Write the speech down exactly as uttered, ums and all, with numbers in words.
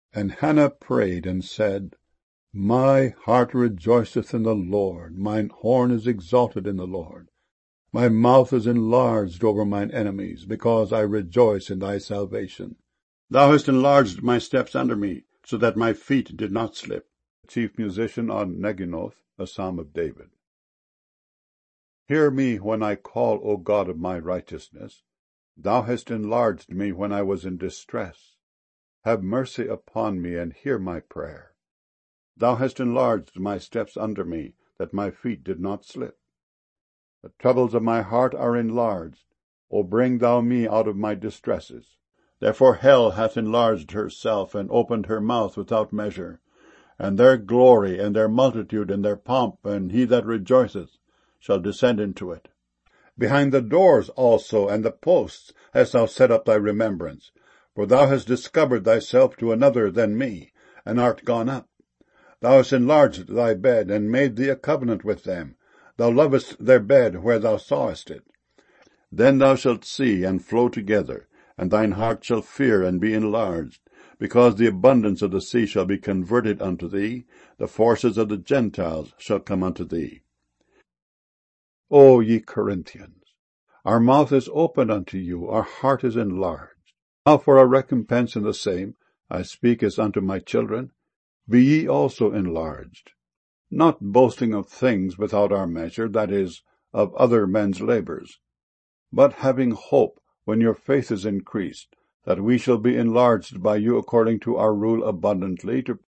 And Hannah prayed and said, My heart rejoiceth in the Lord, mine horn is exalted in the Lord. My mouth is enlarged over mine enemies, because I rejoice in thy salvation. Thou hast enlarged my steps under me, so that my feet did not slip. Chief musician on Neginoth, a psalm of David. Hear me when I call, O God of my righteousness. Thou hast enlarged me when I was in distress. Have mercy upon me, and hear my prayer. Thou hast enlarged my steps under me, that my feet did not slip. The troubles of my heart are enlarged. O bring thou me out of my distresses. Therefore hell hath enlarged herself, and opened her mouth without measure. And their glory, and their multitude, and their pomp, and he that rejoiceth, shall descend into it. Behind the doors also and the posts hast thou set up thy remembrance. For thou hast discovered thyself to another than me, and art gone up. Thou hast enlarged thy bed, and made thee a covenant with them. Thou lovest their bed where thou sawest it. Then thou shalt see and flow together, and thine heart shall fear and be enlarged, because the abundance of the sea shall be converted unto thee, the forces of the Gentiles shall come unto thee. O ye Corinthians, our mouth is open unto you, our heart is enlarged. Now for a recompense in the same, I speak as unto my children, be ye also enlarged, not boasting of things without our measure, that is, of other men's labors, but having hope, when your faith is increased, that we shall be enlarged by you according to our rule abundantly, to